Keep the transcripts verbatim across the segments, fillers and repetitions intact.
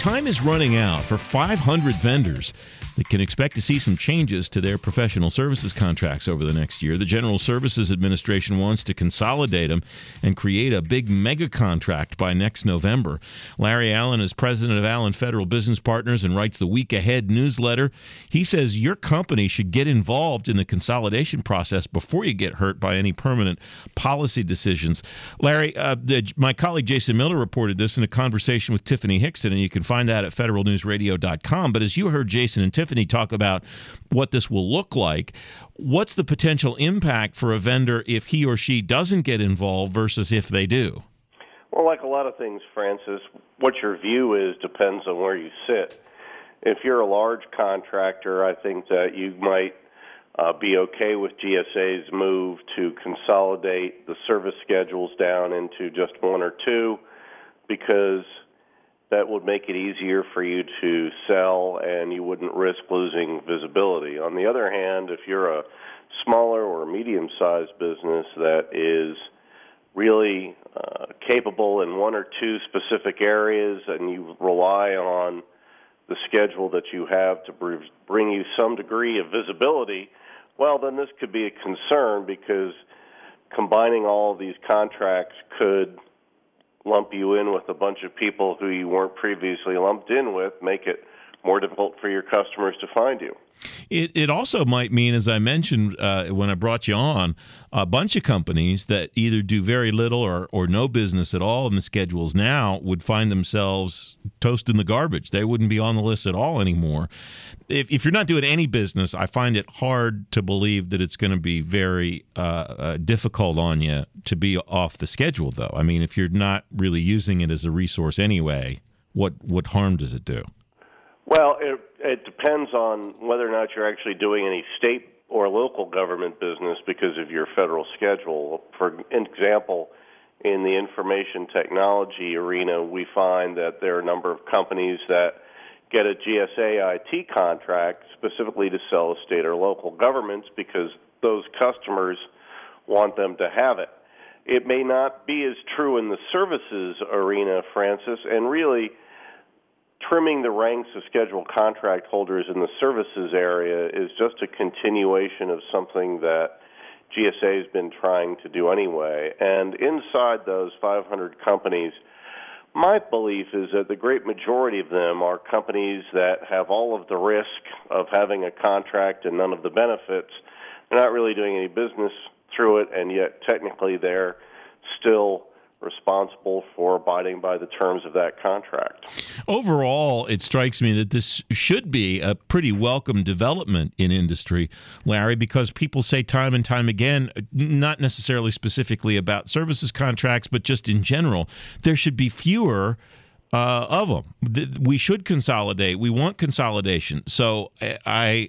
time is running out for five hundred vendors that can expect to see some changes to their professional services contracts over the next year. The General Services Administration wants to consolidate them and create a big mega contract by next November. Larry Allen is president of Allen Federal Business Partners and writes the Week Ahead newsletter. He says your company should get involved in the consolidation process before you get hurt by any permanent policy decisions. Larry, uh, the, my colleague Jason Miller reported this in a conversation with Tiffany Hickson, and you can find that at federal news radio dot com. But as you heard Jason and Tiffany talk about what this will look like, what's the potential impact for a vendor if he or she doesn't get involved versus if they do? Well, like a lot of things, Francis, what your view is depends on where you sit. If you're a large contractor, I think that you might uh, be okay with G S A's move to consolidate the service schedules down into just one or two, because that would make it easier for you to sell and you wouldn't risk losing visibility. On the other hand, if you're a smaller or medium-sized business that is really uh, capable in one or two specific areas and you rely on the schedule that you have to bring you some degree of visibility, well, then this could be a concern, because combining all of these contracts could lump you in with a bunch of people who you weren't previously lumped in with, make it more difficult for your customers to find you. It it also might mean, as I mentioned uh, when I brought you on, a bunch of companies that either do very little or, or no business at all in the schedules now would find themselves toast in the garbage. They wouldn't be on the list at all anymore. If, if you're not doing any business, I find it hard to believe that it's going to be very uh, uh, difficult on you to be off the schedule, though. I mean, if you're not really using it as a resource anyway, what, what harm does it do? Well, it, it depends on whether or not you're actually doing any state or local government business because of your federal schedule. For example, in the information technology arena, we find that there are a number of companies that get a G S A I T contract specifically to sell to state or local governments because those customers want them to have it. It may not be as true in the services arena, Francis, and really trimming the ranks of scheduled contract holders in the services area is just a continuation of something that G S A has been trying to do anyway. And inside those five hundred companies, my belief is that the great majority of them are companies that have all of the risk of having a contract and none of the benefits. They're not really doing any business through it, and yet technically they're still responsible for abiding by the terms of that contract. Overall, it strikes me that this should be a pretty welcome development in industry, Larry, because people say time and time again, not necessarily specifically about services contracts, but just in general, there should be fewer uh, of them. We should consolidate. We want consolidation. So I...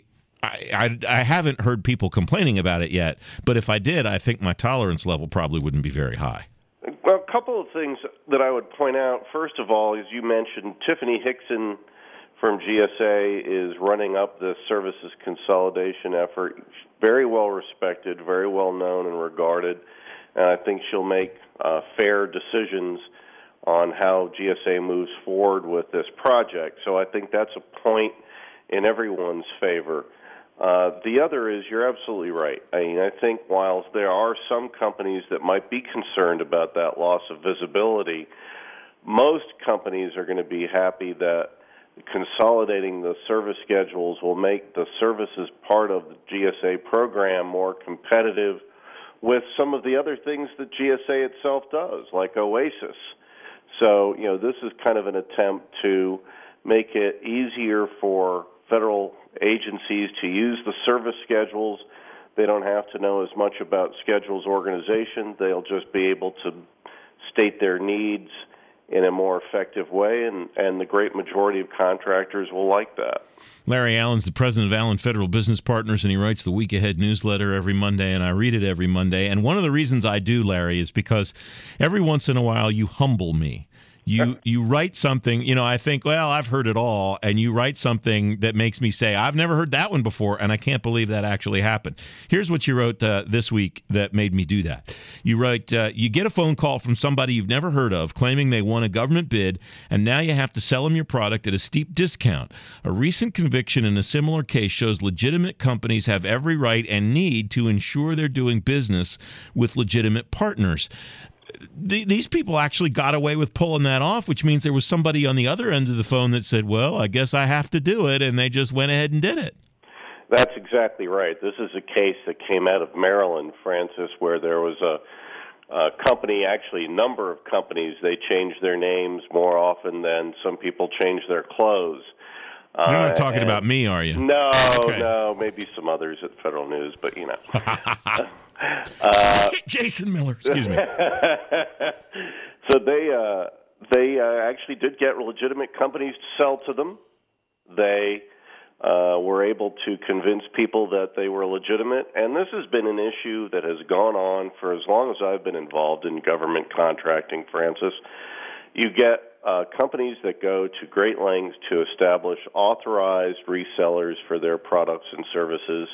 I, I haven't heard people complaining about it yet, but if I did, I think my tolerance level probably wouldn't be very high. Well, a couple of things that I would point out. First of all, as you mentioned, Tiffany Hickson from G S A is running up the services consolidation effort. Very well respected, very well known and regarded, and I think she'll make uh, fair decisions on how G S A moves forward with this project. So I think that's a point in everyone's favor. Uh, the other is, you're absolutely right. I mean, I think while there are some companies that might be concerned about that loss of visibility, most companies are going to be happy that consolidating the service schedules will make the services part of the G S A program more competitive with some of the other things that G S A itself does, like OASIS. So, you know, this is kind of an attempt to make it easier for federal agencies to use the service schedules. They don't have to know as much about schedules organization. They'll just be able to state their needs in a more effective way, and, and the great majority of contractors will like that. Larry Allen's the president of Allen Federal Business Partners, and he writes the Week Ahead newsletter every Monday, and I read it every Monday. And one of the reasons I do, Larry, is because every once in a while you humble me. You you write something, you know, I think, well, I've heard it all, and you write something that makes me say, I've never heard that one before, and I can't believe that actually happened. Here's what you wrote uh, this week that made me do that. You write, uh, you get a phone call from somebody you've never heard of claiming they won a government bid, and now you have to sell them your product at a steep discount. A recent conviction in a similar case shows legitimate companies have every right and need to ensure they're doing business with legitimate partners. These people actually got away with pulling that off, which means there was somebody on the other end of the phone that said, well, I guess I have to do it, and they just went ahead and did it. That's exactly right. This is a case that came out of Maryland, Francis, where there was a, a company, actually a number of companies, they changed their names more often than some people change their clothes. You're not uh, talking about me, are you? No, okay. no, maybe some others at Federal News, but you know. uh, Jason Miller, excuse me. So they uh, they uh, actually did get legitimate companies to sell to them. They uh, were able to convince people that they were legitimate, and this has been an issue that has gone on for as long as I've been involved in government contracting, Francis. You get uh, companies that go to great lengths to establish authorized resellers for their products and services,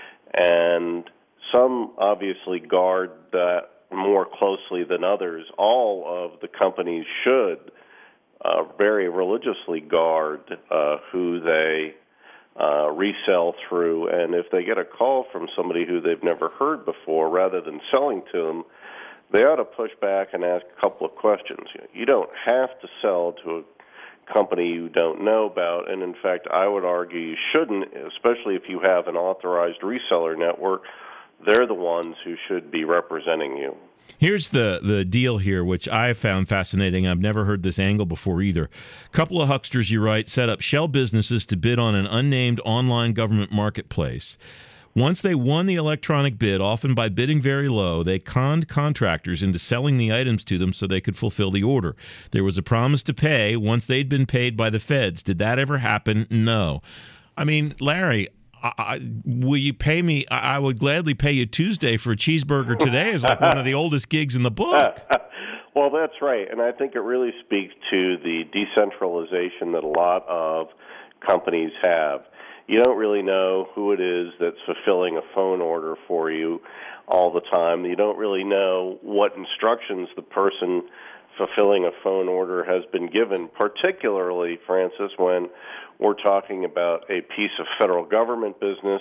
and some obviously guard that more closely than others. All of the companies should uh, very religiously guard uh, who they uh, resell through, and if they get a call from somebody who they've never heard before, rather than selling to them, they ought to push back and ask a couple of questions. You don't have to sell to a company you don't know about, and in fact, I would argue you shouldn't, especially if you have an authorized reseller network. They're the ones who should be representing you. Here's the, the deal here, which I found fascinating. I've never heard this angle before either. A couple of hucksters, you write, set up shell businesses to bid on an unnamed online government marketplace. Once they won the electronic bid, often by bidding very low, they conned contractors into selling the items to them so they could fulfill the order. There was a promise to pay once they'd been paid by the feds. Did that ever happen? No. I mean, Larry, I, I, will you pay me? I, I would gladly pay you Tuesday for a cheeseburger today. Is like one of the oldest gigs in the book. Well, that's right, and I think it really speaks to the decentralization that a lot of companies have. You don't really know who it is that's fulfilling a phone order for you all the time. You don't really know what instructions the person fulfilling a phone order has been given, particularly, Francis, when we're talking about a piece of federal government business.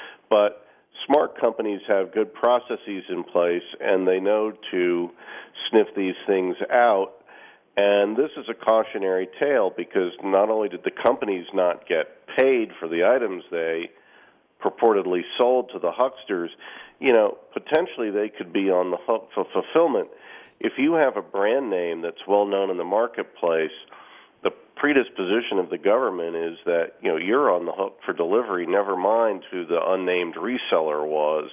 But smart companies have good processes in place, and they know to sniff these things out. And this is a cautionary tale because not only did the companies not get paid for the items they purportedly sold to the hucksters, you know, potentially they could be on the hook for fulfillment. If you have a brand name that's well known in the marketplace, the predisposition of the government is that, you know, you're on the hook for delivery, never mind who the unnamed reseller was.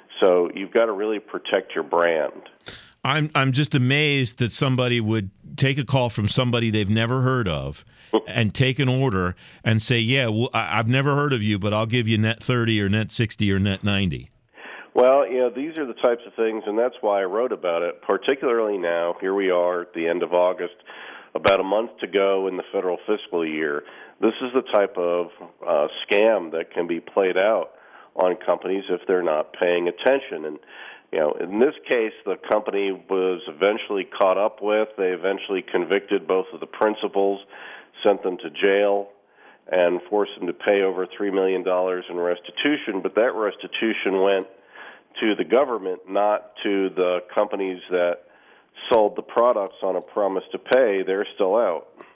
So you've got to really protect your brand. I'm I'm just amazed that somebody would take a call from somebody they've never heard of and take an order and say, yeah, well, I, I've never heard of you, but I'll give you net thirty or net sixty or net ninety. Well, you know, these are the types of things, and that's why I wrote about it, particularly now. Here we are at the end of August, about a month to go in the federal fiscal year. This is the type of uh, scam that can be played out on companies if they're not paying attention. And you know, in this case, the company was eventually caught up with. They eventually convicted both of the principals, sent them to jail, and forced them to pay over three million dollars in restitution. But that restitution went to the government, not to the companies that sold the products on a promise to pay. They're still out.